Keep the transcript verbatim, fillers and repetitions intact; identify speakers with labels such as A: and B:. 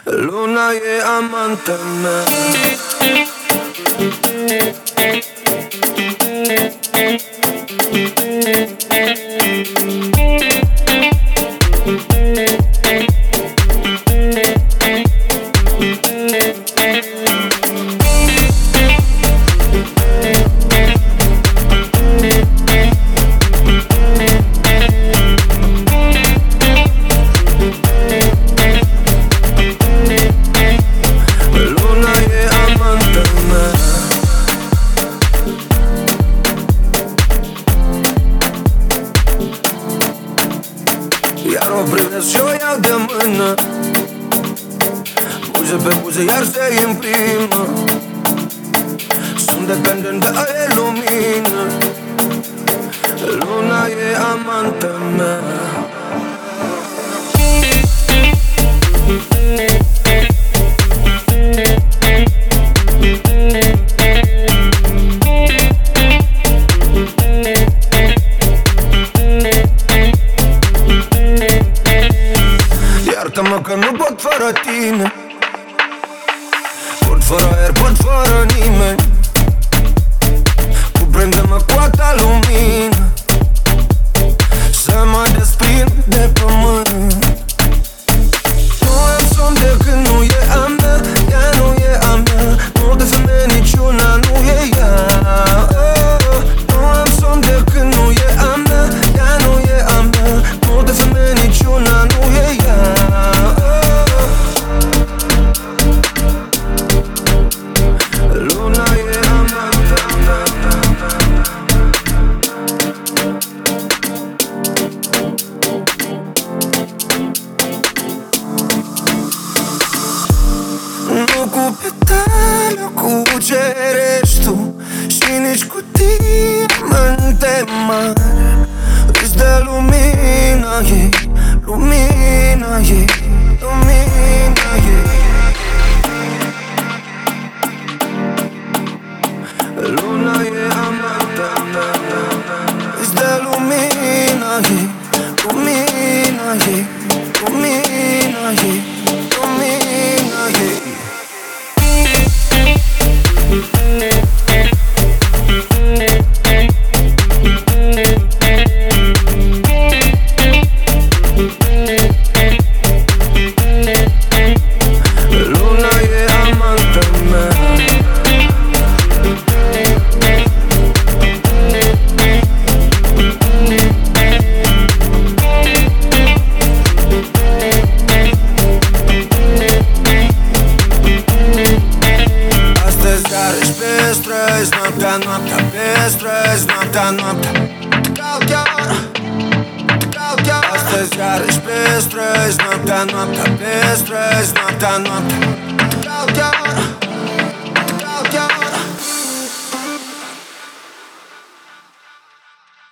A: Luna e amanta mea. Iar o privesc și o iau de mână, buze pe buze iar se imprimă. Sunt dependent de aia e lumină. Luna e amanta mea. Iartă-mă că nu pot fără tine, pot fără aer, pot fără nimeni. Cuprinde-mă cu a ta lumină, să mă desprind de pământ. Nu am somn de când nu e a mea, ea nu e a mea. Nu de femeie niciuna nu e ea. oh, Nu am somn de când nu e a mea, ea nu e a mea. Nu de femeie niciuna nu e ea. Nu cu petale, cu ce ești tu, și nici cu diamante mari. Îți dă lumina ei, lumina ei, lumina ei. Luna e amanta mea. Îți dă lumina ei, lumina ei, lumina ei, lumina ei. Noaptea, noaptea pe străzi, noaptea, noaptea te caut chiar, te caut chiar. Astăzi iarăși pe străzi, noaptea, noaptea pe străzi, noaptea, noaptea te caut chiar.